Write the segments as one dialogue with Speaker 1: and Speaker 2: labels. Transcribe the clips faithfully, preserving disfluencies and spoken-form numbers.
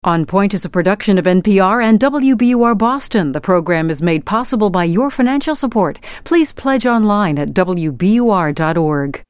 Speaker 1: On Point is a production of N P R and W B U R Boston. The program is made possible by your financial support. Please pledge online at W B U R dot org.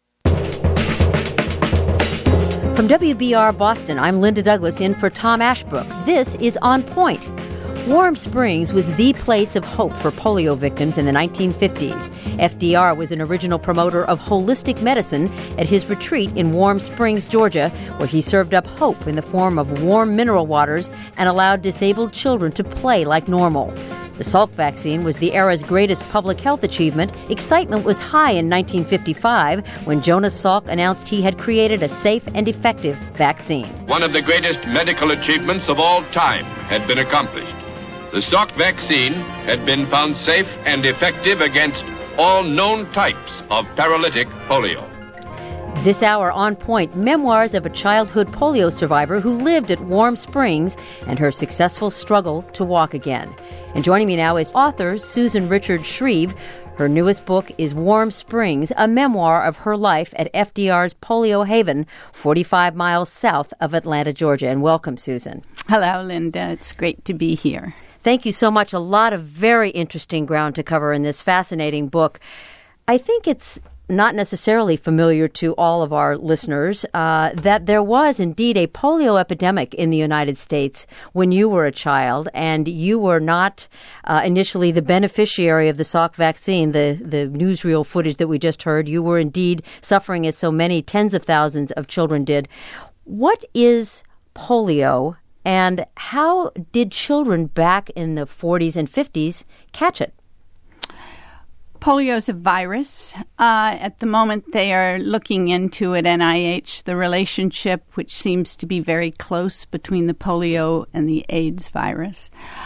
Speaker 2: From W B U R Boston, I'm Linda Douglas in for Tom Ashbrook. This is On Point. Warm Springs was the place of hope for polio victims in the nineteen fifties. F D R was an original promoter of holistic medicine at his retreat in Warm Springs, Georgia, where he served up hope in the form of warm mineral waters and allowed disabled children to play like normal. The Salk vaccine was the era's greatest public health achievement. Excitement was high in nineteen fifty-five when Jonas Salk announced he had created a safe and effective vaccine.
Speaker 3: One of the greatest medical achievements of all time had been accomplished. The Salk vaccine had been found safe and effective against all known types of paralytic polio.
Speaker 2: This hour, On Point, memoirs of a childhood polio survivor who lived at Warm Springs and her successful struggle to walk again. And joining me now is author Susan Richard Shreve. Her newest book is Warm Springs, a memoir of her life at F D R's Polio Haven, forty-five miles south of Atlanta, Georgia. And welcome, Susan.
Speaker 4: Hello, Linda. It's great to be here.
Speaker 2: Thank you so much. A lot of very interesting ground to cover in this fascinating book. I think it's not necessarily familiar to all of our listeners uh, that there was indeed a polio epidemic in the United States when you were a child, and you were not uh, initially the beneficiary of the Salk vaccine, the, the newsreel footage that we just heard. You were indeed suffering as so many tens of thousands of children did. What is polio? And how did children back in the forties and fifties catch it?
Speaker 4: Polio is a virus. Uh, at the moment, they are looking into at N I H the relationship, which seems to be very close between the polio and the AIDS virus,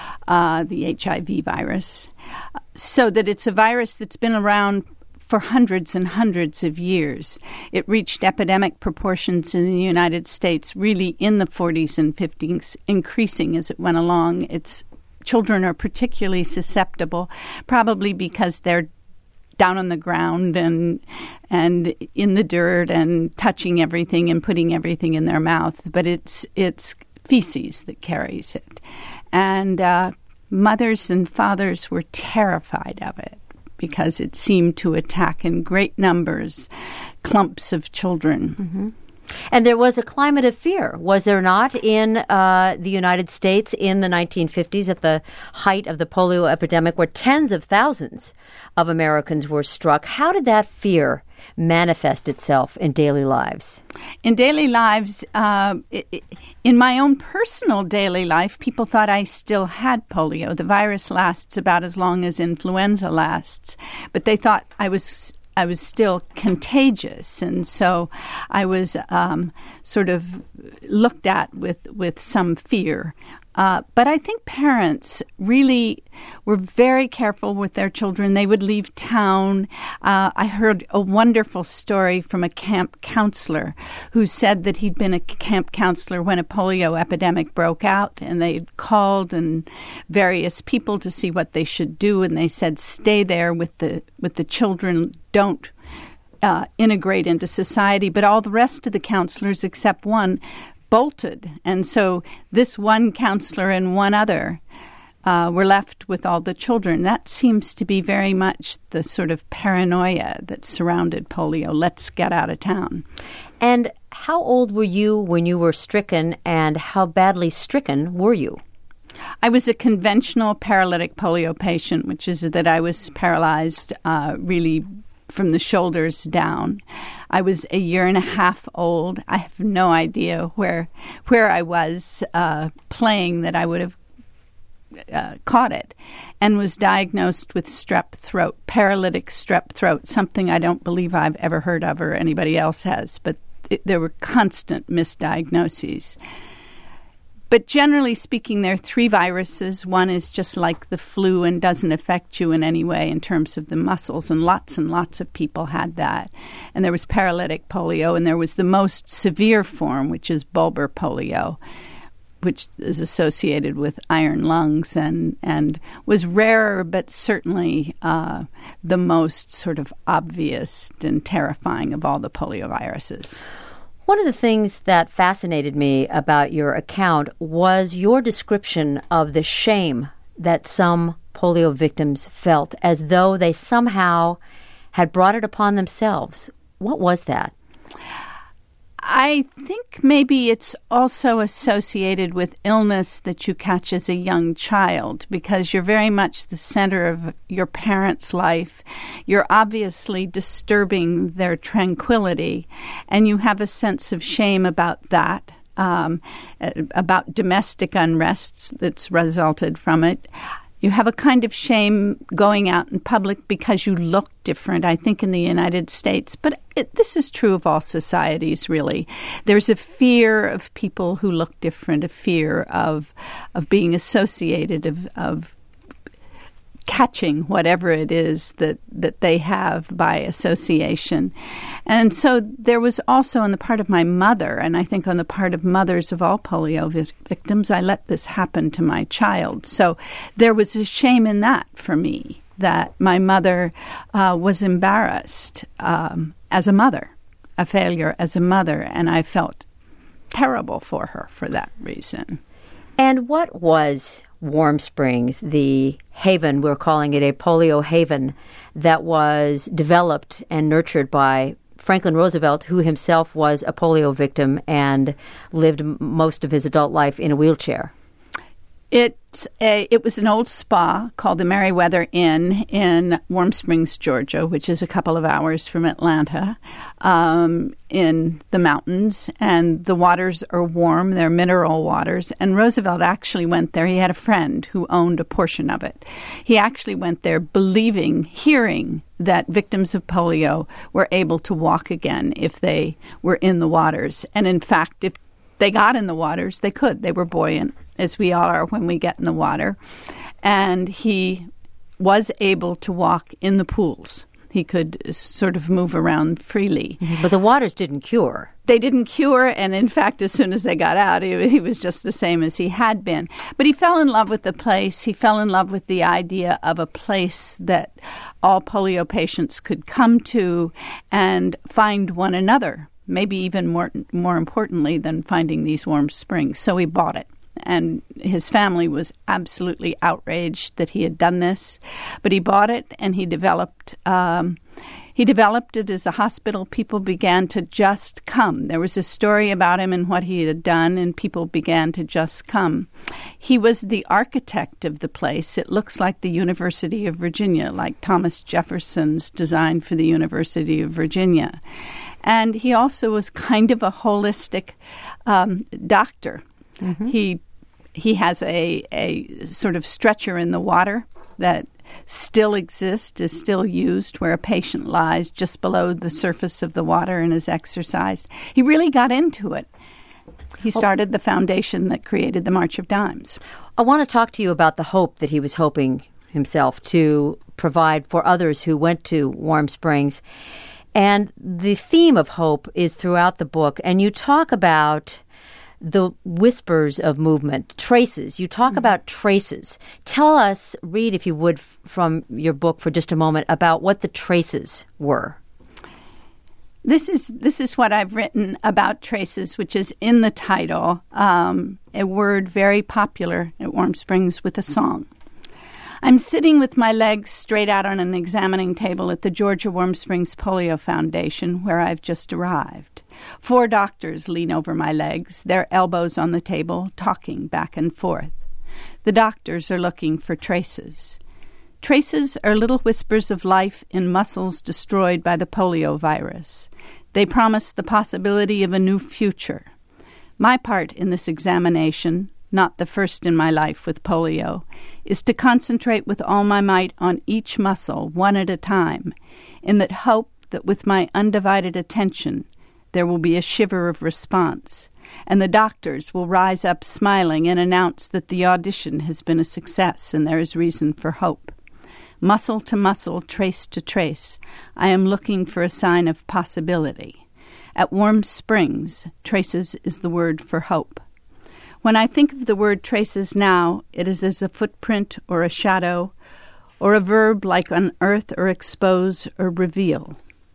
Speaker 4: uh, the H I V virus, so that it's a virus that's been around for hundreds and hundreds of years. It reached epidemic proportions in the United States really in the forties and fifties, increasing as it went along. Its children are particularly susceptible, probably because they're down on the ground and and in the dirt and touching everything and putting everything in their mouth. But it's it's feces that carries it. And uh, mothers and fathers were terrified of it, because it seemed to attack in great numbers clumps of children.
Speaker 2: Mm-hmm. And there was a climate of fear, was there not, in uh, the United States in the nineteen fifties at the height of the polio epidemic, where tens of thousands of Americans were struck? How did that fear manifest itself in daily lives?
Speaker 4: In daily lives, uh, in my own personal daily life, people thought I still had polio. The virus lasts about as long as influenza lasts, but they thought I was I was still contagious, and so I was um, sort of looked at with, with some fear. Uh, but I think parents really were very careful with their children. They would leave town. Uh, I heard a wonderful story from a camp counselor who said that he'd been a camp counselor when a polio epidemic broke out, and they called and various people to see what they should do, and they said, stay there with the with the children. Don't uh, integrate into society. But all the rest of the counselors, except one, bolted. And so this one counselor and one other uh, were left with all the children. That seems to be very much the sort of paranoia that surrounded polio. Let's get out of town.
Speaker 2: And how old were you when you were stricken, and how badly stricken were you?
Speaker 4: I was a conventional paralytic polio patient, which is that I was paralyzed uh, really from the shoulders down. I was a year and a half old. I have no idea where where I was uh, playing that I would have uh, caught it, and was diagnosed with strep throat, paralytic strep throat, something I don't believe I've ever heard of or anybody else has, but it, there were constant misdiagnoses. But generally speaking, there are three viruses. One is just like the flu and doesn't affect you in any way in terms of the muscles, and lots and lots of people had that. And there was paralytic polio, and there was the most severe form, which is bulbar polio, which is associated with iron lungs and, and was rarer, but certainly uh, the most sort of obvious and terrifying of all the polio viruses.
Speaker 2: One of the things that fascinated me about your account was your description of the shame that some polio victims felt, as though they somehow had brought it upon themselves. What was that?
Speaker 4: I think maybe it's also associated with illness that you catch as a young child, because you're very much the center of your parents' life. You're obviously disturbing their tranquility, and you have a sense of shame about that, um, about domestic unrests that's resulted from it. You have a kind of shame going out in public because you look different, I think, in the United States. But it, this is true of all societies, really. There's a fear of people who look different, a fear of of being associated, of, of catching whatever it is that, that they have by association. And so there was also on the part of my mother, and I think on the part of mothers of all polio vis- victims, I let this happen to my child. So there was a shame in that for me, that my mother uh, was embarrassed um, as a mother, a failure as a mother, and I felt terrible for her for that reason.
Speaker 2: And what was Warm Springs, the haven, we're calling it a polio haven, that was developed and nurtured by Franklin Roosevelt, who himself was a polio victim and lived m- most of his adult life in a wheelchair?
Speaker 4: It's a, it was an old spa called the Meriwether Inn in Warm Springs, Georgia, which is a couple of hours from Atlanta, um, in the mountains. And the waters are warm. They're mineral waters. And Roosevelt actually went there. He had a friend who owned a portion of it. He actually went there believing, hearing that victims of polio were able to walk again if they were in the waters. And in fact, if they got in the waters, they could. They were buoyant, as we all are when we get in the water. And he was able to walk in the pools. He could sort of move around freely.
Speaker 2: But the waters didn't cure.
Speaker 4: They didn't cure, and in fact, as soon as they got out, he, he was just the same as he had been. But he fell in love with the place. He fell in love with the idea of a place that all polio patients could come to and find one another, maybe even more more importantly than finding these warm springs. So he bought it. And his family was absolutely outraged that he had done this. But he bought it, and he developed um, he developed it as a hospital. People began to just come. There was a story about him and what he had done, and people began to just come. He was the architect of the place. It looks like the University of Virginia, like Thomas Jefferson's design for the University of Virginia. And he also was kind of a holistic um, doctor. Mm-hmm. He he has a, a sort of stretcher in the water that still exists, is still used, where a patient lies just below the surface of the water and is exercised. He really got into it. He started the foundation that created the March of Dimes.
Speaker 2: I want to talk to you about the hope that he was hoping himself to provide for others who went to Warm Springs. And the theme of hope is throughout the book. And you talk about the whispers of movement, traces. You talk mm-hmm. about traces. Tell us, read, if you would, f- from your book for just a moment about what the traces were.
Speaker 4: This is this is what I've written about traces, which is in the title, um, a word very popular at Warm Springs with a song. I'm sitting with my legs straight out on an examining table at the Georgia Warm Springs Polio Foundation, where I've just arrived. Four doctors lean over my legs, their elbows on the table, talking back and forth. The doctors are looking for traces. Traces are little whispers of life in muscles destroyed by the polio virus. They promise the possibility of a new future. My part in this examination, not the first in my life with polio, is to concentrate with all my might on each muscle, one at a time, in that hope that with my undivided attention there will be a shiver of response, and the doctors will rise up smiling and announce that the audition has been a success and there is reason for hope. Muscle to muscle, trace to trace, I am looking for a sign of possibility. At Warm Springs, traces is the word for hope. When I think of the word traces now, it is as a footprint or a shadow, or a verb like unearth or expose or reveal.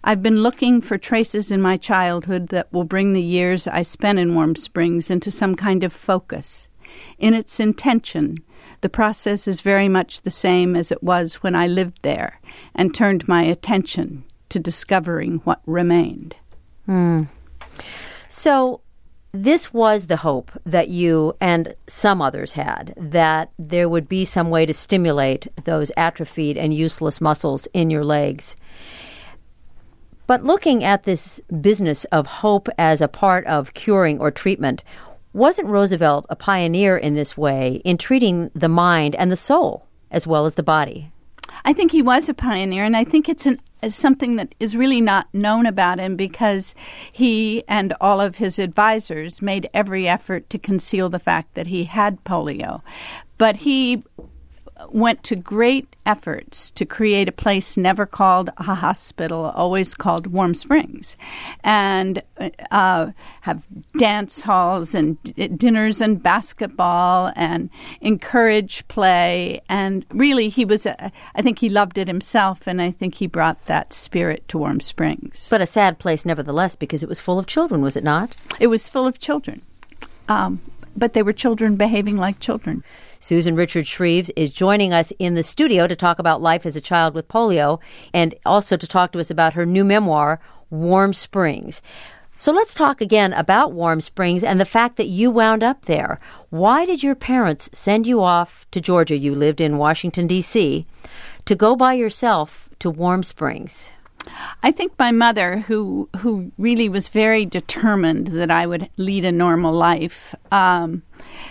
Speaker 4: I've been looking for traces in my childhood that will bring the years I spent in Warm Springs into some kind of focus. In its intention, the process is very much the same as it was when I lived there and turned my attention to discovering what remained.
Speaker 2: Hmm. So this was the hope that you and some others had, that there would be some way to stimulate those atrophied and useless muscles in your legs. But looking at this business of hope as a part of curing or treatment, wasn't Roosevelt a pioneer in this way in treating the mind and the soul as well as the body?
Speaker 4: I think he was a pioneer, and I think it's an is something that is really not known about him because he and all of his advisors made every effort to conceal the fact that he had polio. But he went to great efforts to create a place never called a hospital, always called Warm Springs, and uh, have dance halls and d- dinners and basketball and encourage play. And really, he was, a, I think he loved it himself, and I think he brought that spirit to Warm Springs.
Speaker 2: But a sad place nevertheless, because it was full of children, was it not?
Speaker 4: It was full of children. Um, but they were children behaving like children.
Speaker 2: Susan Richard Shreves is joining us in the studio to talk about life as a child with polio and also to talk to us about her new memoir, Warm Springs. So let's talk again about Warm Springs and the fact that you wound up there. Why did your parents send you off to Georgia? You lived in Washington, D C, to go by yourself to Warm Springs.
Speaker 4: I think my mother, who who really was very determined that I would lead a normal life, um,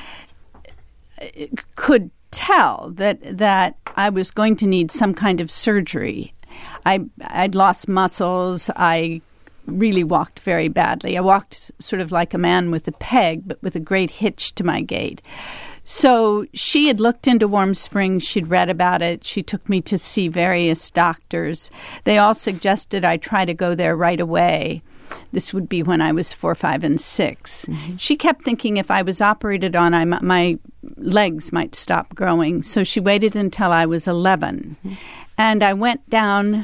Speaker 4: could tell that that I was going to need some kind of surgery. I I'd lost muscles. I really walked very badly. I walked sort of like a man with a peg, but with a great hitch to my gait. So she had looked into Warm Springs. She'd read about it. She took me to see various doctors. They all suggested I try to go there right away. This would be when I was four, five, and six. Mm-hmm. She kept thinking if I was operated on, I, my legs might stop growing. So she waited until I was eleven. Mm-hmm. And I went down,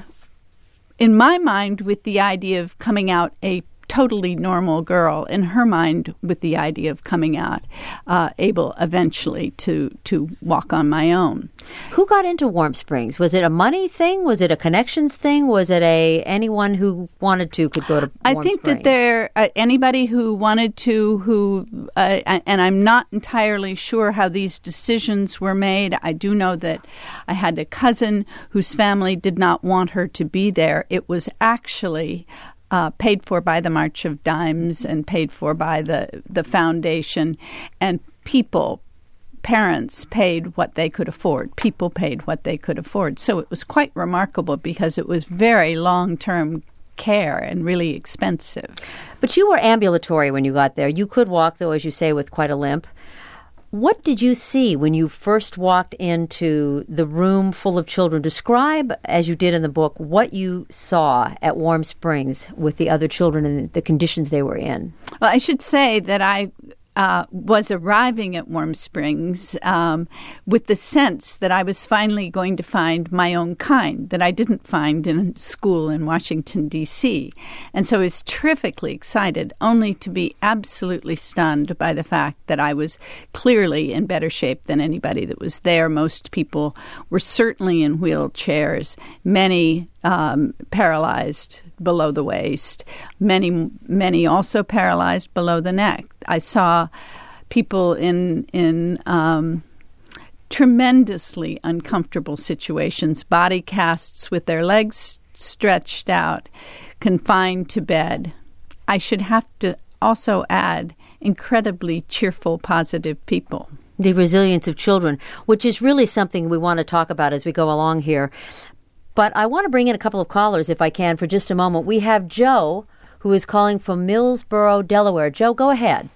Speaker 4: in my mind, with the idea of coming out a totally normal girl, in her mind with the idea of coming out uh, able eventually to, to walk on my own.
Speaker 2: Who got into Warm Springs? Was it a money thing? Was it a connections thing? Was it a anyone who wanted to could go to Warm Springs?
Speaker 4: I think that there uh, anybody who wanted to, who uh, and I'm not entirely sure how these decisions were made. I do know that I had a cousin whose family did not want her to be there. It was actually Uh, paid for by the March of Dimes and paid for by the, the foundation. And people, parents, paid what they could afford. People paid what they could afford. So it was quite remarkable because it was very long-term care and really expensive.
Speaker 2: But you were ambulatory when you got there. You could walk, though, as you say, with quite a limp. What did you see when you first walked into the room full of children? Describe, as you did in the book, what you saw at Warm Springs with the other children and the conditions they were in.
Speaker 4: Well, I should say that I uh, was arriving at Warm Springs um, with the sense that I was finally going to find my own kind that I didn't find in school in Washington, D C. And so I was terrifically excited, only to be absolutely stunned by the fact that I was clearly in better shape than anybody that was there. Most people were certainly in wheelchairs, many um, paralyzed below the waist, many, many also paralyzed below the neck. I saw people in in um, tremendously uncomfortable situations, body casts with their legs stretched out, confined to bed. I should have to also add incredibly cheerful, positive people.
Speaker 2: The resilience of children, which is really something we want to talk about as we go along here. But I want to bring in a couple of callers, if I can, for just a moment. We have Joe, who is calling from Millsboro, Delaware. Joe, go ahead.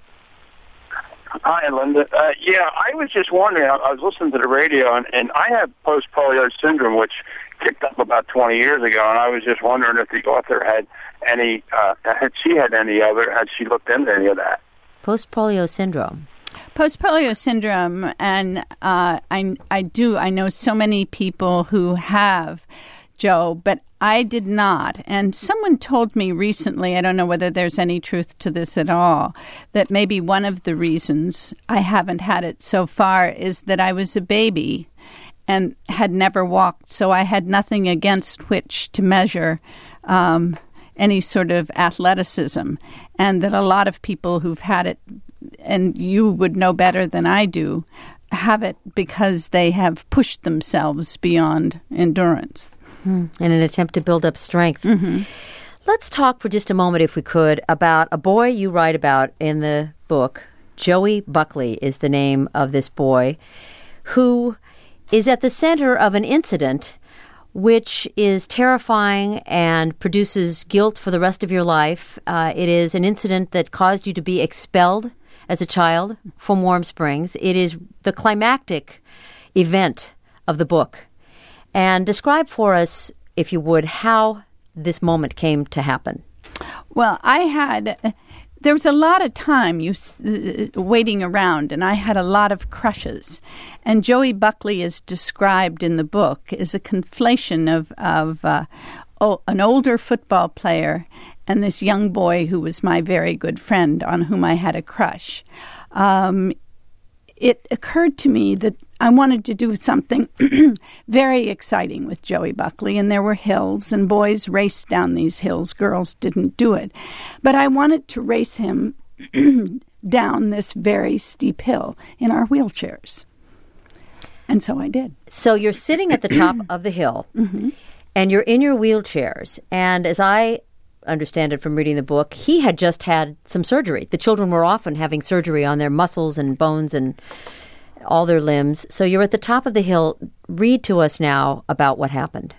Speaker 5: Hi, Linda. Uh, yeah, I was just wondering, I, I was listening to the radio, and, and I have post-polio syndrome, which kicked up about twenty years ago, and I was just wondering if the author had any, uh, had she had any of it, had she looked into any of that?
Speaker 2: Post-polio syndrome.
Speaker 4: Post-polio syndrome, and uh, I, I do, I know so many people who have, Joe, but I did not. And someone told me recently, I don't know whether there's any truth to this at all, that maybe one of the reasons I haven't had it so far is that I was a baby and had never walked, so I had nothing against which to measure um, any sort of athleticism. And that a lot of people who've had it, and you would know better than I do, have it because they have pushed themselves beyond endurance.
Speaker 2: Hmm. In an attempt to build up strength.
Speaker 4: Mm-hmm.
Speaker 2: Let's talk for just a moment, if we could, about a boy you write about in the book. Joey Buckley is the name of this boy, who is at the center of an incident which is terrifying and produces guilt for the rest of your life. Uh, it is an incident that caused you to be expelled as a child from Warm Springs. It is the climactic event of the book. And describe for us, if you would, how this moment came to happen.
Speaker 4: Well, I had, there was a lot of time you uh, waiting around, and I had a lot of crushes. And Joey Buckley is described in the book as a conflation of, of uh, oh, an older football player and this young boy who was my very good friend on whom I had a crush. Um, it occurred to me that I wanted to do something very exciting with Joey Buckley, and there were hills, and boys raced down these hills. Girls didn't do it. But I wanted to race him down this very steep hill in our wheelchairs. And so I did.
Speaker 2: So you're sitting at the top of the hill, mm-hmm. and you're in your wheelchairs. And as I understand it from reading the book, he had just had some surgery. The children were often having surgery on their muscles and bones and all their limbs. So you're at the top of the hill. Read to us now about what happened.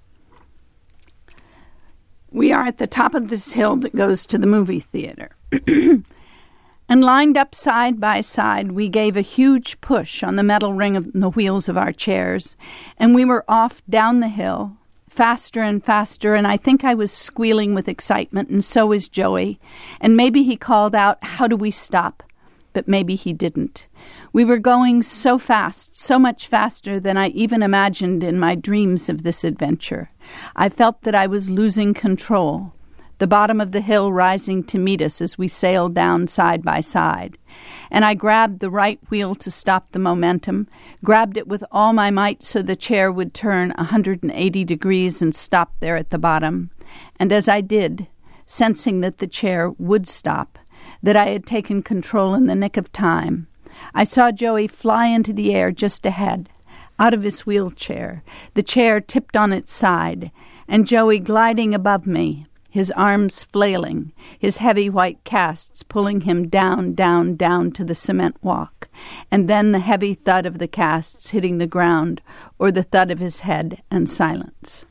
Speaker 4: We are at the top of this hill that goes to the movie theater. And lined up side by side, we gave a huge push on the metal ring of the wheels of our chairs, and we were off down the hill, faster and faster, and I think I was squealing with excitement, and so was Joey. And maybe he called out, "How do we stop?" But maybe he didn't. We were going so fast, so much faster than I even imagined in my dreams of this adventure. I felt that I was losing control, the bottom of the hill rising to meet us as we sailed down side by side. And I grabbed the right wheel to stop the momentum, grabbed it with all my might so the chair would turn one hundred eighty degrees and stop there at the bottom. And as I did, sensing that the chair would stop, that I had taken control in the nick of time, I saw Joey fly into the air just ahead, out of his wheelchair, the chair tipped on its side, and Joey gliding above me, his arms flailing, his heavy white casts pulling him down, down, down to the cement walk, and then the heavy thud of the casts hitting the ground, or the thud of his head, and silence.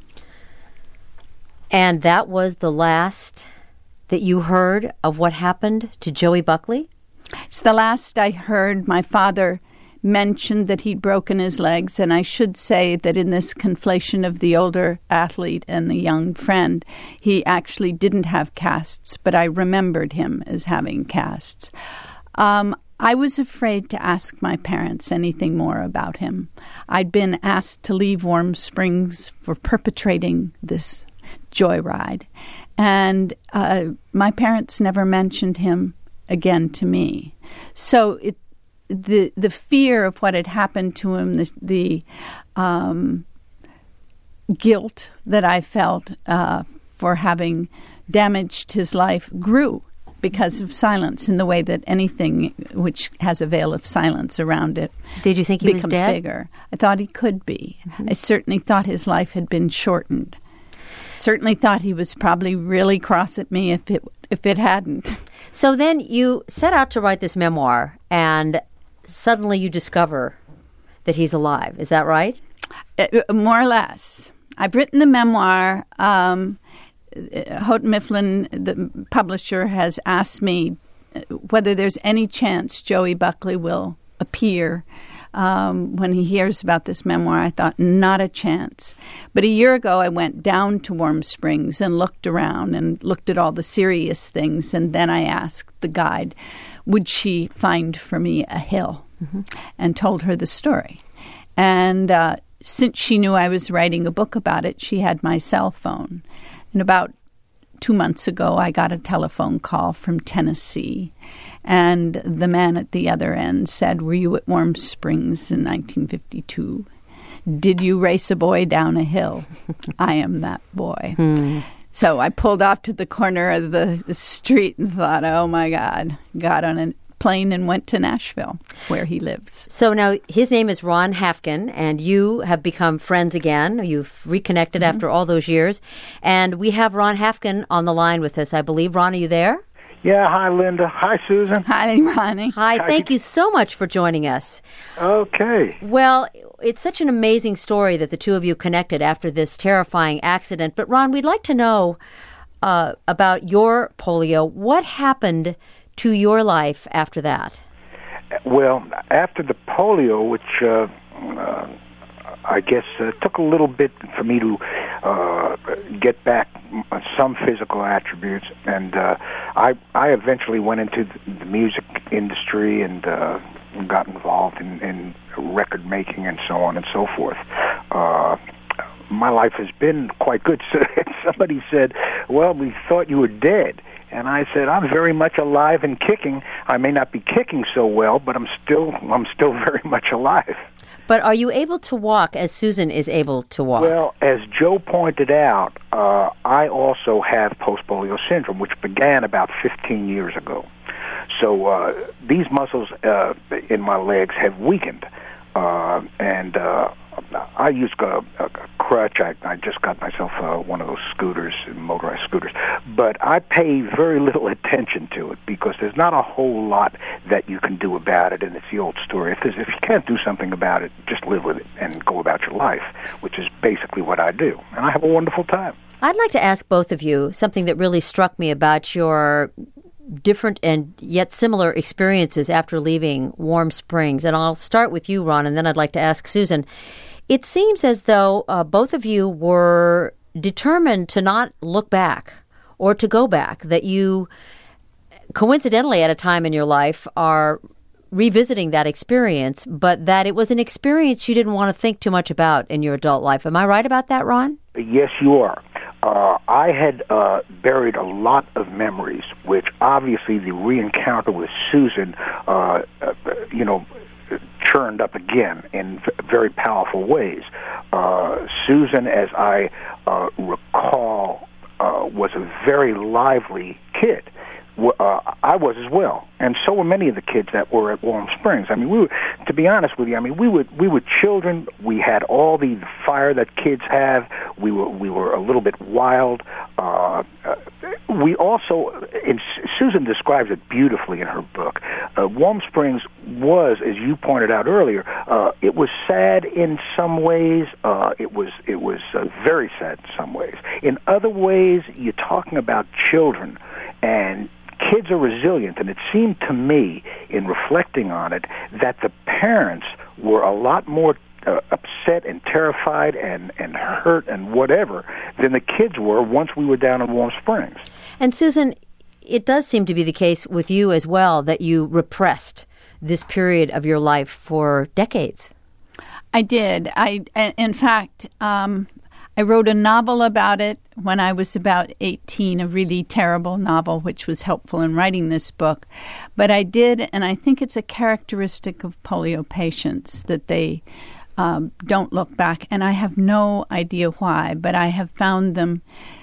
Speaker 2: And that was the last that you heard of what happened to Joey Buckley?
Speaker 4: It's the last I heard. My father mentioned that he'd broken his legs, and I should say that in this conflation of the older athlete and the young friend, he actually didn't have casts, but I remembered him as having casts. Um, I was afraid to ask my parents anything more about him. I'd been asked to leave Warm Springs for perpetrating this joyride, and uh, my parents never mentioned him again to me. So it, the the fear of what had happened to him, the, the um, guilt that I felt uh, for having damaged his life grew because of silence, in the way that anything which has a veil of silence around it
Speaker 2: Did you think he
Speaker 4: becomes
Speaker 2: was dead?
Speaker 4: bigger. I thought he could be. Mm-hmm. I certainly thought his life had been shortened. Certainly thought he was probably really cross at me if it if it hadn't.
Speaker 2: So then you set out to write this memoir, and suddenly you discover that he's alive. Is that right?
Speaker 4: Uh, more or less. I've written the memoir. Um, Houghton Mifflin, the publisher, has asked me whether there's any chance Joey Buckley will appear. Um, when he hears about this memoir, I thought, not a chance. But a year ago, I went down to Warm Springs and looked around and looked at all the serious things. And then I asked the guide, would she find for me a hill? Mm-hmm. And told her the story. And uh, since she knew I was writing a book about it, she had my cell phone. And about two months ago, I got a telephone call from Tennessee. And the man at the other end said, "Were you at Warm Springs in nineteen fifty-two? Did you race a boy down a hill?" I am that boy. Hmm. So I pulled off to the corner of the street and thought, oh, my God, got on a plane and went to Nashville, where he lives.
Speaker 2: So now his name is Ron Hafkin, and you have become friends again. You've reconnected mm-hmm. after all those years. And we have Ron Hafkin on the line with us, I believe. Ron, are you there?
Speaker 6: Yeah, hi, Linda. Hi, Susan.
Speaker 4: Hi, Ronnie.
Speaker 2: Hi, hi, thank you so much for joining us.
Speaker 6: Okay.
Speaker 2: Well, it's such an amazing story that the two of you connected after this terrifying accident. But, Ron, we'd like to know uh, about your polio. What happened to your life after that?
Speaker 6: Well, after the polio, which uh, uh, I guess uh, took a little bit for me to uh, get back some physical attributes, and uh, I I eventually went into the music industry and uh, got involved in, in record making and so on and so forth. Uh, my life has been quite good. So somebody said, "Well, we thought you were dead." And I said, "I'm very much alive and kicking. I may not be kicking so well, but I'm still I'm still very much alive."
Speaker 2: But are you able to walk as Susan is able to walk?
Speaker 6: Well, as Joe pointed out, uh, I also have post-polio syndrome, which began about fifteen years ago. So uh, these muscles uh, in my legs have weakened, uh, and uh, I use a, a crutch. I, I just got myself uh, one of those scooters, motorized scooters. But I pay very little attention to it because there's not a whole lot that you can do about it. And it's the old story. If, there's, if you can't do something about it, just live with it and go about your life, which is basically what I do. And I have a wonderful time.
Speaker 2: I'd like to ask both of you something that really struck me about your different and yet similar experiences after leaving Warm Springs. And I'll start with you, Ron, and then I'd like to ask Susan. It seems as though uh, both of you were determined to not look back or to go back, that you coincidentally at a time in your life are revisiting that experience, but that it was an experience you didn't want to think too much about in your adult life. Am I right about that, Ron?
Speaker 6: Yes, you are. Uh, I had uh, buried a lot of memories, which obviously the re-encounter with Susan, uh, uh, you know, churned up again in very powerful ways. Uh, Susan, as I uh, recall, uh, was a very lively kid. Uh, I was as well, and so were many of the kids that were at Warm Springs. I mean, we were, to be honest with you, I mean, we were we were children. We had all the fire that kids have. We were we were a little bit wild. Uh, uh, we also, and Susan describes it beautifully in her book. Uh, Warm Springs was, as you pointed out earlier, uh, it was sad in some ways. Uh, it was it was uh, very sad in some ways. In other ways, you're talking about children and. Kids are resilient, and it seemed to me, in reflecting on it, that the parents were a lot more uh, upset and terrified and, and hurt and whatever than the kids were once we were down in Warm Springs.
Speaker 2: And Susan, it does seem to be the case with you as well that you repressed this period of your life for decades.
Speaker 4: I did. I, in fact, um, I wrote a novel about it when I was about eighteen, a really terrible novel, which was helpful in writing this book. But I did, and I think it's a characteristic of polio patients that they um, don't look back. And I have no idea why, but I have found them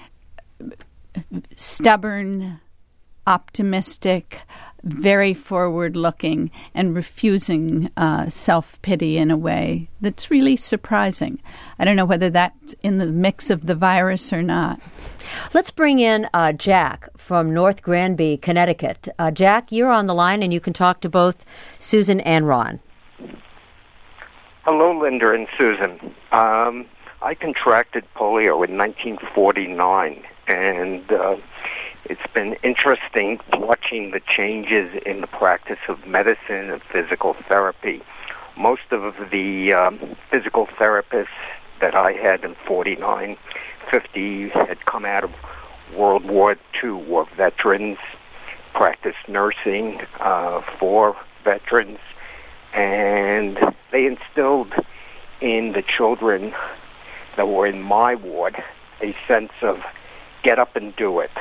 Speaker 4: stubborn, optimistic, very forward-looking, and refusing uh, self-pity in a way that's really surprising. I don't know whether that's in the mix of the virus or not.
Speaker 2: Let's bring in uh, Jack from North Granby, Connecticut. Uh, Jack, you're on the line, and you can talk to both Susan and Ron.
Speaker 7: Hello, Linda and Susan. Um, I contracted polio in nineteen forty-nine, and uh, it's been interesting watching the changes in the practice of medicine and physical therapy. Most of the um, physical therapists that I had in forty-nine, fifty had come out of World War Two, were veterans, practiced nursing uh, for veterans, and they instilled in the children that were in my ward a sense of get up and do it.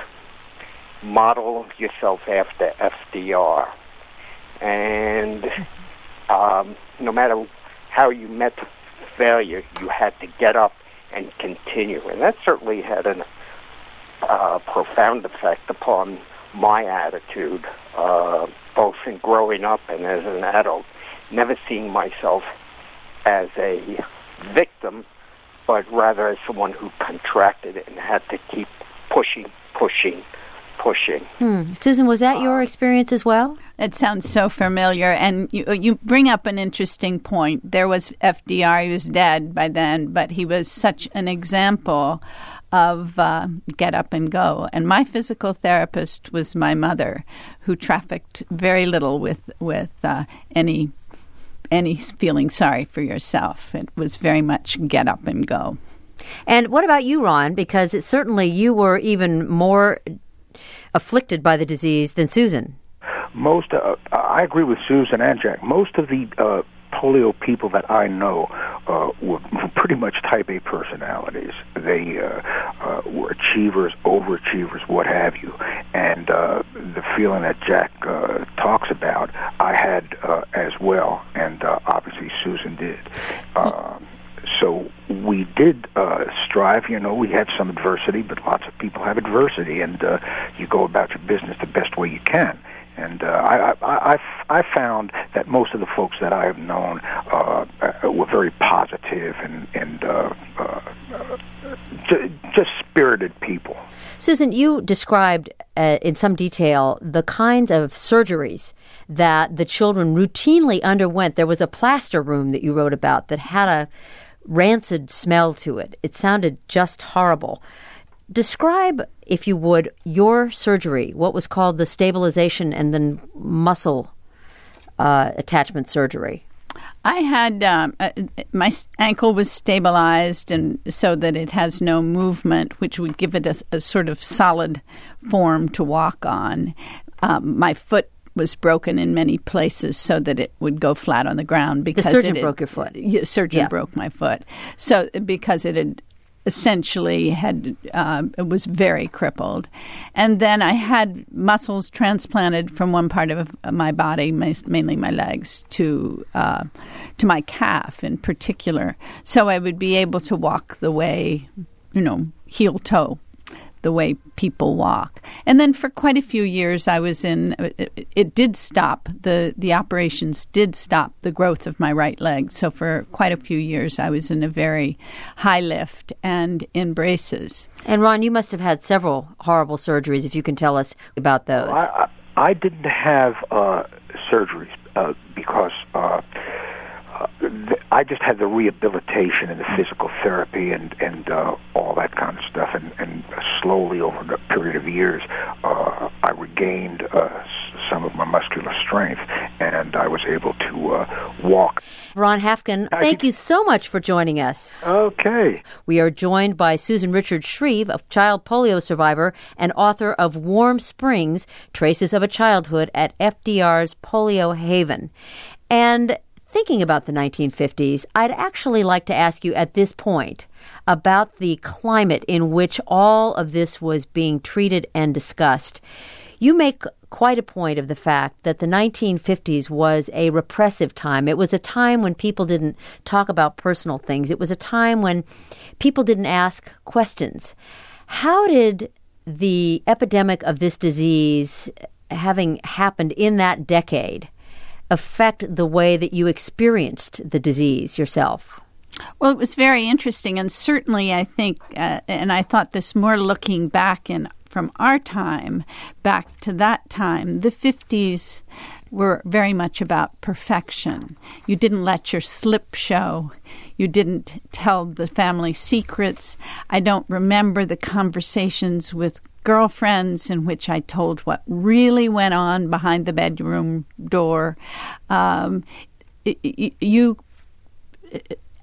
Speaker 7: Model yourself after F D R. And um, no matter how you met failure, you had to get up and continue. And that certainly had a uh, profound effect upon my attitude, uh, both in growing up and as an adult, never seeing myself as a victim, but rather as someone who contracted it and had to keep pushing, pushing, pushing.
Speaker 2: Hmm. Susan, was that your experience as well?
Speaker 4: It sounds so familiar, and you you bring up an interesting point. There was F D R; he was dead by then, but he was such an example of uh, get up and go. And my physical therapist was my mother, who trafficked very little with with uh, any any feeling sorry for yourself. It was very much get up and go.
Speaker 2: And what about you, Ron? Because it, certainly you were even more afflicted by the disease than Susan.
Speaker 6: Most, uh, I agree with Susan and Jack. Most of the uh, polio people that I know uh, were pretty much type A personalities. They uh, uh, were achievers, overachievers, what have you. And uh, the feeling that Jack uh, talks about, I had uh, as well, and uh, obviously Susan did. Uh, So we did uh, strive. You know, we had some adversity, but lots of people have adversity, and uh, you go about your business the best way you can. And uh, I, I, I, I found that most of the folks that I have known uh, were very positive and, and uh, uh, j- just spirited people.
Speaker 2: Susan, you described uh, in some detail the kinds of surgeries that the children routinely underwent. There was a plaster room that you wrote about that had a rancid smell to it. It sounded just horrible. Describe, if you would, your surgery, what was called the stabilization and then muscle uh, attachment surgery.
Speaker 4: I had, um, uh, my ankle was stabilized and so that it has no movement, which would give it a, a sort of solid form to walk on. Um, my foot was broken in many places so that it would go flat on the ground. Because
Speaker 2: the surgeon
Speaker 4: it had,
Speaker 2: broke your foot.
Speaker 4: The surgeon
Speaker 2: yeah.
Speaker 4: broke my foot. So because it had essentially had uh, it was very crippled. And then I had muscles transplanted from one part of my body, mainly my legs, to uh, to my calf in particular. So I would be able to walk the way, you know, heel toe, the way people walk. And then for quite a few years I was in, it, it did stop, the, the operations did stop the growth of my right leg. So for quite a few years I was in a very high lift and in braces.
Speaker 2: And Ron, you must have had several horrible surgeries, if you can tell us about those.
Speaker 6: Well, I, I, I didn't have uh, surgeries uh, because uh, uh, th- I just had the rehabilitation and the physical therapy and, and uh, all that kind of stuff. And, and slowly over a period of years, uh, I regained uh, s- some of my muscular strength, and I was able to uh, walk.
Speaker 2: Ron Hafkin, thank you so much for joining us.
Speaker 6: Okay.
Speaker 2: We are joined by Susan Richards-Shreve, a child polio survivor and author of Warm Springs, Traces of a Childhood at F D R's Polio Haven. And thinking about the nineteen fifties, I'd actually like to ask you at this point about the climate in which all of this was being treated and discussed. You make quite a point of the fact that the nineteen fifties was a repressive time. It was a time when people didn't talk about personal things. It was a time when people didn't ask questions. How did the epidemic of this disease, having happened in that decade, affect the way that you experienced the disease yourself?
Speaker 4: Well, it was very interesting, and certainly I think, uh, and I thought this more looking back in from our time back to that time, the fifties were very much about perfection. You didn't let your slip show. You didn't tell the family secrets. I don't remember the conversations with girlfriends in which I told what really went on behind the bedroom door. Um, you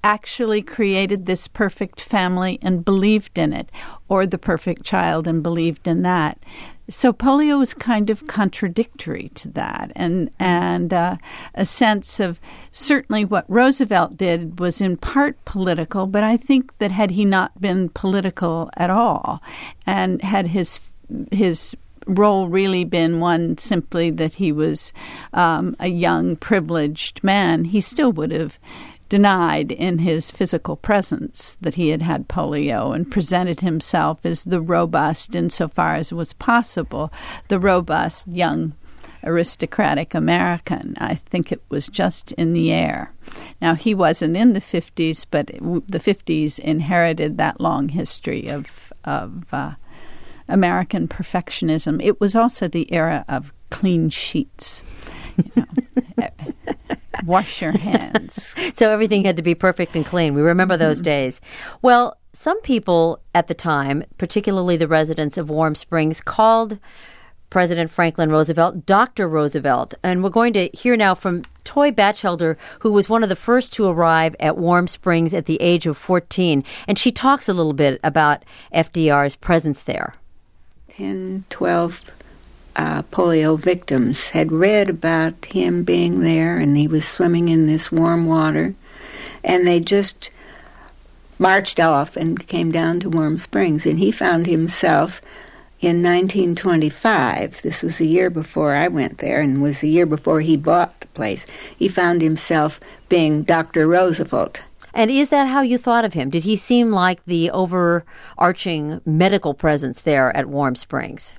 Speaker 4: actually created this perfect family and believed in it, or the perfect child and believed in that. So polio is kind of contradictory to that, and and uh, a sense of certainly what Roosevelt did was in part political, but I think that had he not been political at all, and had his his role really been one simply that he was um, a young, privileged man, he still would have denied in his physical presence that he had had polio and presented himself as the robust, insofar as was possible, the robust, young, aristocratic American. I think it was just in the air. Now, he wasn't in the fifties, but the fifties inherited that long history of, of uh, American perfectionism. It was also the era of clean sheets. You know, wash your hands.
Speaker 2: So everything had to be perfect and clean. We remember those mm-hmm. days. Well, some people at the time, particularly the residents of Warm Springs, called President Franklin Roosevelt Doctor Roosevelt. And we're going to hear now from Toy Batchelder, who was one of the first to arrive at Warm Springs at the age of fourteen. And she talks a little bit about F D R's presence there.
Speaker 8: ten, twelve Uh, polio victims had read about him being there, and he was swimming in this warm water, and they just marched off and came down to Warm Springs. And he found himself in nineteen twenty-five, this was a year before I went there and was the year before he bought the place, he found himself being Doctor Roosevelt.
Speaker 2: And is that how you thought of him? Did he seem like the overarching medical presence there at Warm Springs?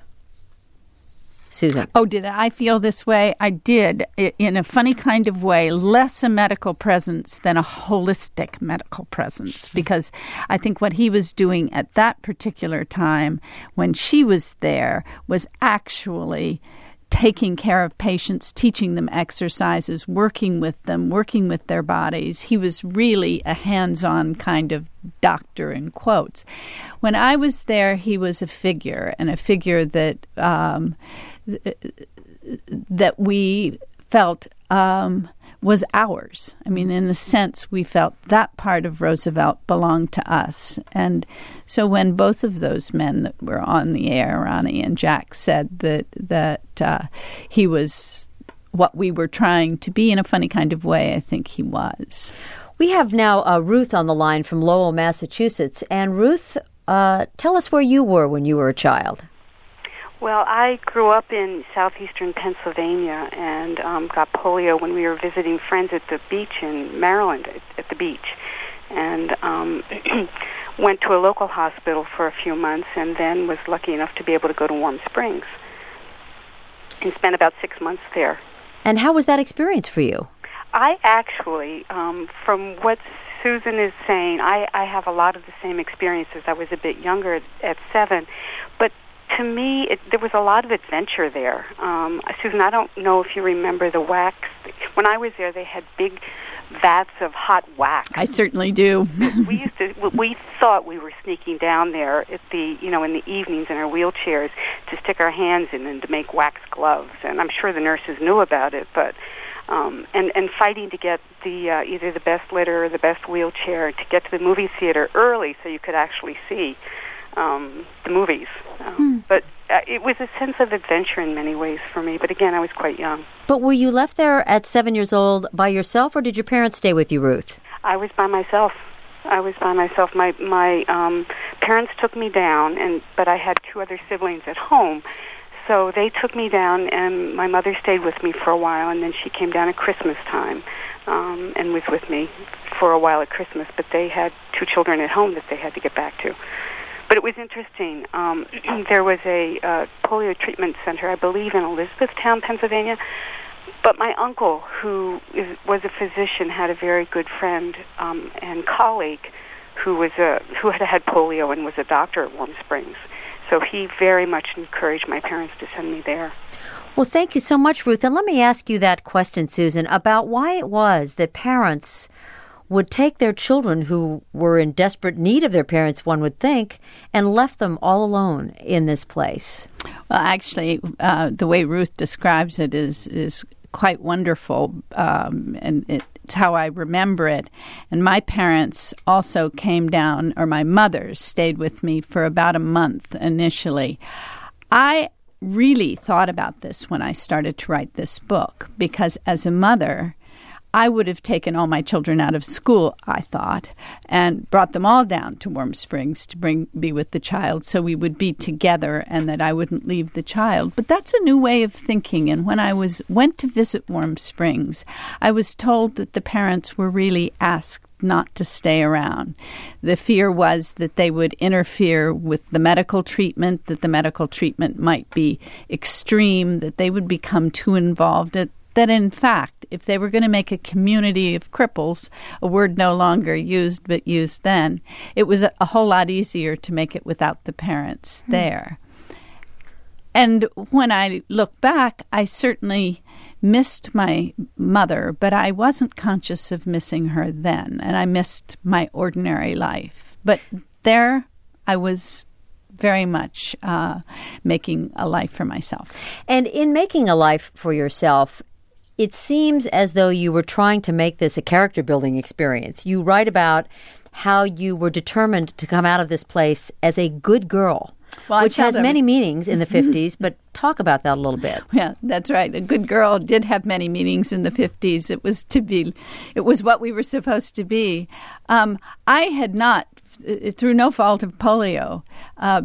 Speaker 2: Susan.
Speaker 4: Oh, did I feel this way? I did, in a funny kind of way, less a medical presence than a holistic medical presence, because I think what he was doing at that particular time when she was there was actually taking care of patients, teaching them exercises, working with them, working with their bodies. He was really a hands-on kind of doctor, in quotes. When I was there, he was a figure, and a figure that um, that we felt um, was ours. I mean, in a sense, we felt that part of Roosevelt belonged to us. And so when both of those men that were on the air, Ronnie and Jack, said that that uh, he was what we were trying to be in a funny kind of way, I think he was.
Speaker 2: We have now uh, Ruth on the line from Lowell, Massachusetts. And Ruth, uh, tell us where you were when you were a child.
Speaker 9: Well, I grew up in southeastern Pennsylvania and um, got polio when we were visiting friends at the beach in Maryland, at, at the beach. And um, went to a local hospital for a few months and then was lucky enough to be able to go to Warm Springs and spent about six months there.
Speaker 2: And how was that experience for you?
Speaker 9: I actually, um, from what Susan is saying, I, I have a lot of the same experiences. I was a bit younger at, at seven, but to me, it, there was a lot of adventure there. Um, Susan, I don't know if you remember the wax. When I was there, they had big vats of hot wax.
Speaker 4: I certainly do.
Speaker 9: we used to. We thought we were sneaking down there at the, you know, in the evenings in our wheelchairs to stick our hands in and to make wax gloves. And I'm sure the nurses knew about it, but. Um, and, and fighting to get the uh, either the best litter or the best wheelchair to get to the movie theater early so you could actually see um, the movies. Um, hmm. But uh, it was a sense of adventure in many ways for me. But again, I was quite young.
Speaker 2: But were you left there at seven years old by yourself, or did your parents stay with you, Ruth?
Speaker 9: I was by myself. I was by myself. My my um, parents took me down, and but I had two other siblings at home. So they took me down, and my mother stayed with me for a while, and then she came down at Christmas time um, and was with me for a while at Christmas. But they had two children at home that they had to get back to. But it was interesting. Um, there was a uh, polio treatment center, I believe, in Elizabethtown, Pennsylvania. But my uncle, who is, was a physician, had a very good friend um, and colleague who was a who had had polio and was a doctor at Warm Springs. So he very much encouraged my parents to send me there.
Speaker 2: Well, thank you so much, Ruth. And let me ask you that question, Susan, about why it was that parents would take their children who were in desperate need of their parents, one would think, and left them all alone in this place.
Speaker 4: Well, actually, uh, the way Ruth describes it is is quite wonderful, um, and it It's how I remember it. And my parents also came down, or my mother stayed with me for about a month initially. I really thought about this when I started to write this book, because as a mother, I would have taken all my children out of school, I thought, and brought them all down to Warm Springs to bring be with the child so we would be together and that I wouldn't leave the child. But that's a new way of thinking. And when I was went to visit Warm Springs, I was told that the parents were really asked not to stay around. The fear was that they would interfere with the medical treatment, that the medical treatment might be extreme, that they would become too involved, that, that in fact, if they were going to make a community of cripples, a word no longer used but used then, it was a, a whole lot easier to make it without the parents hmm. there. And when I look back, I certainly missed my mother, but I wasn't conscious of missing her then, and I missed my ordinary life. But there I was very much uh, making a life for myself.
Speaker 2: And in making a life for yourself, it seems as though you were trying to make this a character-building experience. You write about how you were determined to come out of this place as a good girl, well, which has many meanings in the fifties, but talk about that a little bit.
Speaker 4: Yeah, that's right. A good girl did have many meanings in the fifties. It was to be, it was what we were supposed to be. Um, I had not, through no fault of polio, uh,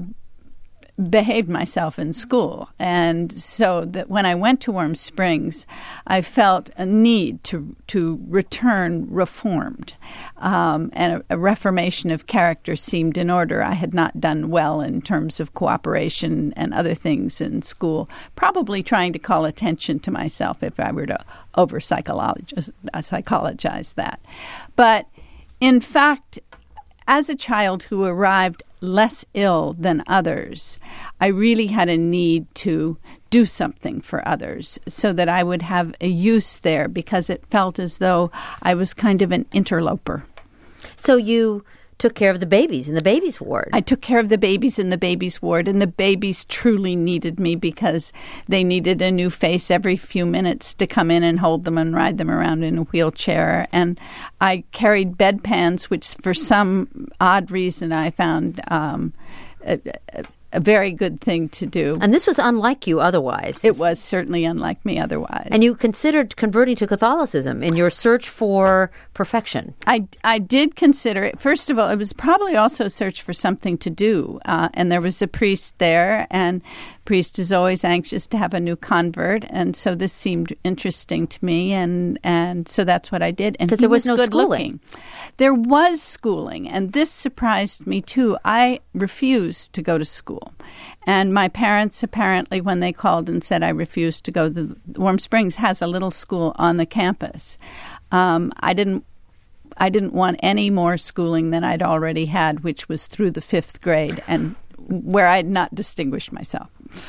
Speaker 4: behaved myself in school. And so that when I went to Warm Springs, I felt a need to to return reformed. Um, and a, a reformation of character seemed in order. I had not done well in terms of cooperation and other things in school, probably trying to call attention to myself if I were to over-psychologize psychologize that. But in fact, as a child who arrived less ill than others, I really had a need to do something for others so that I would have a use there, because it felt as though I was kind of an interloper.
Speaker 2: So you took care of the babies in the babies ward.
Speaker 4: I took care of the babies in the babies ward, and the babies truly needed me because they needed a new face every few minutes to come in and hold them and ride them around in a wheelchair. And I carried bedpans, which for some odd reason I found um, a, a, a very good thing to do.
Speaker 2: And this was unlike you otherwise.
Speaker 4: It was certainly unlike me otherwise.
Speaker 2: And you considered converting to Catholicism in your search for perfection.
Speaker 4: I, I did consider it. First of all, it was probably also a search for something to do. Uh, and there was a priest there, and priest is always anxious to have a new convert. And so this seemed interesting to me. And, and so that's what I did. And
Speaker 2: because there was, was no schooling.
Speaker 4: Looking. There was schooling. And this surprised me, too. I refused to go to school. And my parents, apparently, when they called and said I refused to go, the Warm Springs has a little school on the campus. Um, I didn't I didn't want any more schooling than I'd already had, which was through the fifth grade, and where I had not distinguished myself.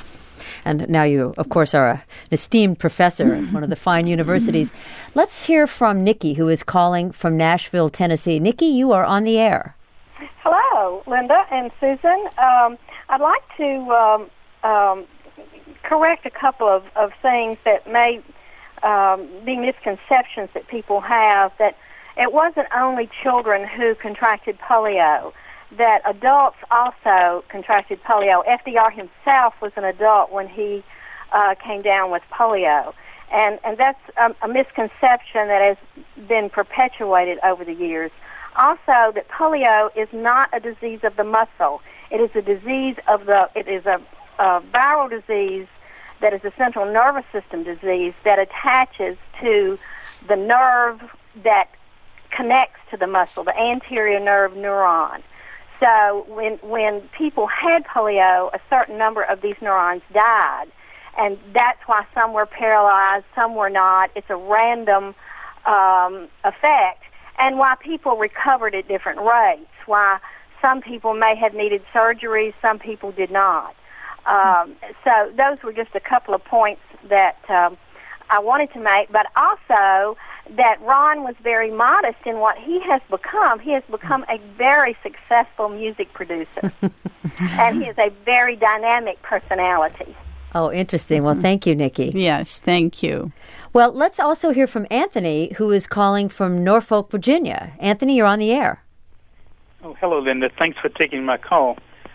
Speaker 2: And now you, of course, are a, an esteemed professor at one of the fine universities. Let's hear from Nikki, who is calling from Nashville, Tennessee. Nikki, you are on the air.
Speaker 10: Hello, Linda and Susan. Um, I'd like to um, um, correct a couple of, of things that may um, be misconceptions that people have, that it wasn't only children who contracted polio, that adults also contracted polio. F D R himself was an adult when he uh, came down with polio. And, and that's a, a misconception that has been perpetuated over the years. Also, that polio is not a disease of the muscle. It is a disease of the, it is a, a viral disease that is a central nervous system disease that attaches to the nerve that connects to the muscle, the anterior nerve neuron. So when when people had polio, a certain number of these neurons died, and that's why some were paralyzed, some were not. It's a random um, effect, and why people recovered at different rates, why some people may have needed surgery, some people did not. Um, so those were just a couple of points that um, I wanted to make, but also that Ron was very modest in what he has become. He has become a very successful music producer, and he is a very dynamic personality.
Speaker 2: Oh, interesting. Well, thank you, Nikki.
Speaker 4: Yes, thank you.
Speaker 2: Well, let's also hear from Anthony, who is calling from Norfolk, Virginia. Anthony, you're on the air.
Speaker 11: Oh, hello, Linda. Thanks for taking my call.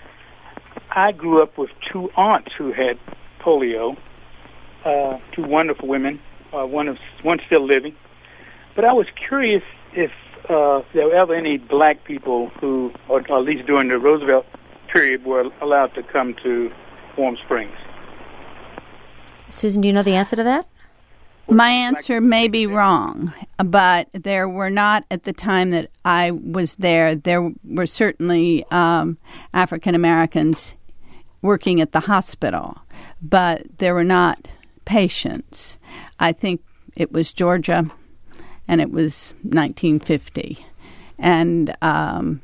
Speaker 11: I grew up with two aunts who had polio, uh, two wonderful women, uh, one is one still living. But I was curious if uh, there were ever any black people who, or at least during the Roosevelt period, were allowed to come to Warm Springs.
Speaker 2: Susan, do you know the answer to that?
Speaker 4: My answer may be wrong, but there were not, at the time that I was there, there were certainly um, African Americans working at the hospital, but there were not patients. I think it was Georgia, and it was nineteen fifty. And um,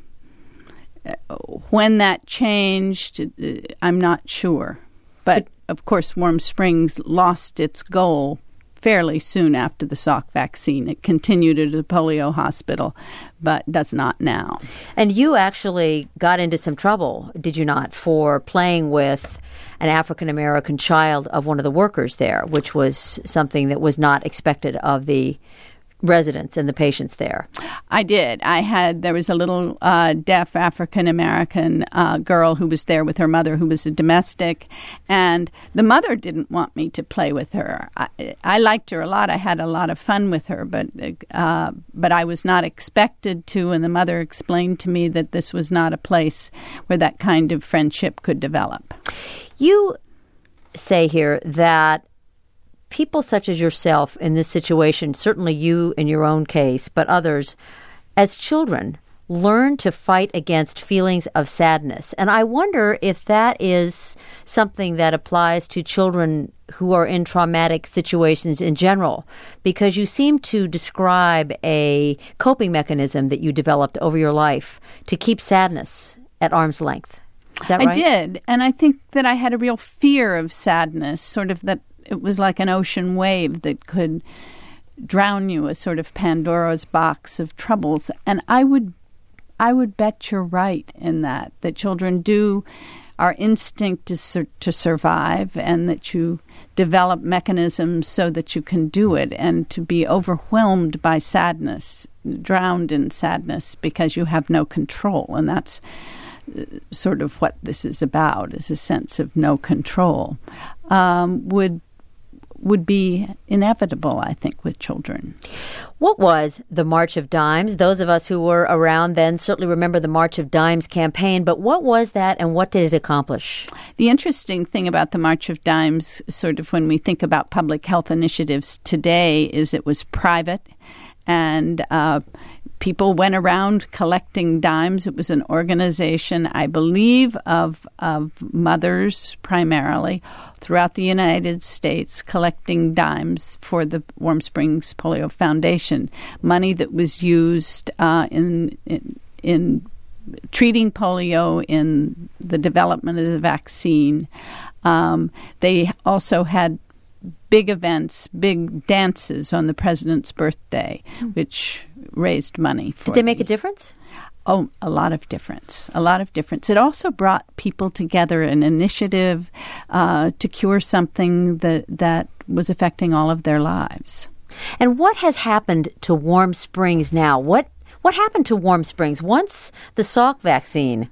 Speaker 4: when that changed, I'm not sure. But, of course, Warm Springs lost its goal fairly soon after the Salk vaccine. It continued at a polio hospital, but does not now.
Speaker 2: And you actually got into some trouble, did you not, for playing with an African-American child of one of the workers there, which was something that was not expected of the residents and the patients there.
Speaker 4: I did. I had, there was a little uh, deaf African-American uh, girl who was there with her mother who was a domestic, and the mother didn't want me to play with her. I, I liked her a lot. I had a lot of fun with her, but uh, but I was not expected to, and the mother explained to me that this was not a place where that kind of friendship could develop.
Speaker 2: You say here that people such as yourself in this situation, certainly you in your own case, but others, as children, learn to fight against feelings of sadness. And I wonder if that is something that applies to children who are in traumatic situations in general, because you seem to describe a coping mechanism that you developed over your life to keep sadness at arm's length. Is that right?
Speaker 4: I did. And I think that I had a real fear of sadness, sort of that it was like an ocean wave that could drown you, a sort of Pandora's box of troubles. And I would I would bet you're right in that, that children do, our instinct is sur- to survive, and that you develop mechanisms so that you can do it, and to be overwhelmed by sadness, drowned in sadness because you have no control. And that's sort of what this is about, is a sense of no control, um, would would be inevitable, I think, with children.
Speaker 2: What was the March of Dimes? Those of us who were around then certainly remember the March of Dimes campaign, but what was that and what did it accomplish?
Speaker 4: The interesting thing about the March of Dimes, sort of when we think about public health initiatives today, is it was private, and uh, people went around collecting dimes. It was an organization, I believe, of of mothers primarily throughout the United States, collecting dimes for the Warm Springs Polio Foundation. Money that was used uh, in, in in treating polio, in the development of the vaccine. Um, they also had big events, big dances on the president's birthday, which raised money for
Speaker 2: Did they make
Speaker 4: the,
Speaker 2: a difference?
Speaker 4: Oh, a lot of difference. A lot of difference. It also brought people together, an initiative uh, to cure something that, that was affecting all of their lives.
Speaker 2: And what has happened to Warm Springs now? What What happened to Warm Springs once the Salk vaccine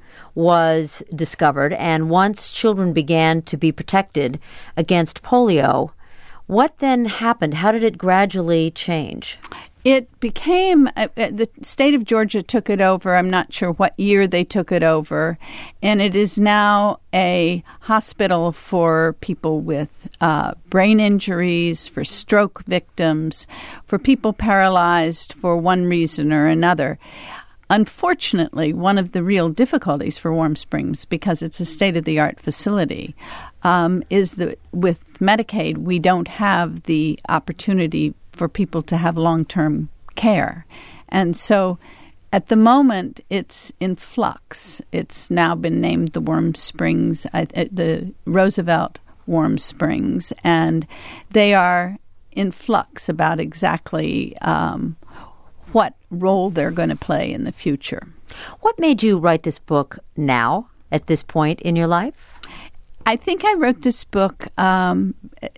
Speaker 2: was discovered and once children began to be protected against polio? What then happened? How did it gradually change?
Speaker 4: It became, uh, the state of Georgia took it over. I'm not sure what year they took it over. And it is now a hospital for people with uh, brain injuries, for stroke victims, for people paralyzed for one reason or another. Unfortunately, one of the real difficulties for Warm Springs, because it's a state-of-the-art facility, um, is that with Medicaid, we don't have the opportunity for people to have long-term care. And so at the moment, it's in flux. It's now been named the Warm Springs, uh, the Roosevelt Warm Springs, and they are in flux about exactly um, what role they're going to play in the future.
Speaker 2: What made you write this book now, at this point in your life?
Speaker 4: I think I wrote this book um,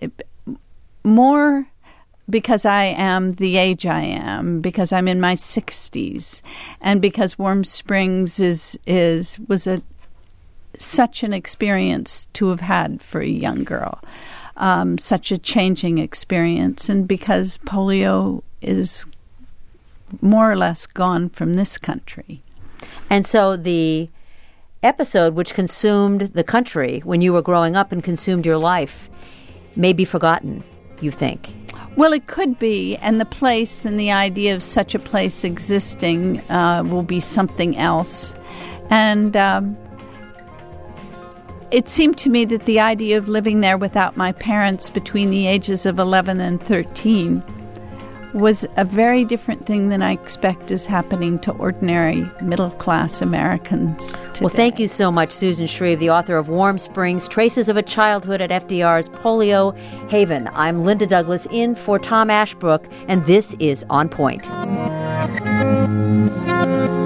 Speaker 4: more because I am the age I am, because I'm in my sixties, and because Warm Springs is is was a such an experience to have had for a young girl, um, such a changing experience, and because polio is more or less gone from this country.
Speaker 2: And so the episode which consumed the country when you were growing up and consumed your life may be forgotten, you think?
Speaker 4: Well, it could be, and the place and the idea of such a place existing uh, will be something else. And um, it seemed to me that the idea of living there without my parents between the ages of eleven and thirteen was a very different thing than I expect is happening to ordinary middle-class Americans today.
Speaker 2: Well, thank you so much, Susan Shreve, the author of Warm Springs, Traces of a Childhood at F D R's Polio Haven. I'm Linda Douglas in for Tom Ashbrook, and this is On Point.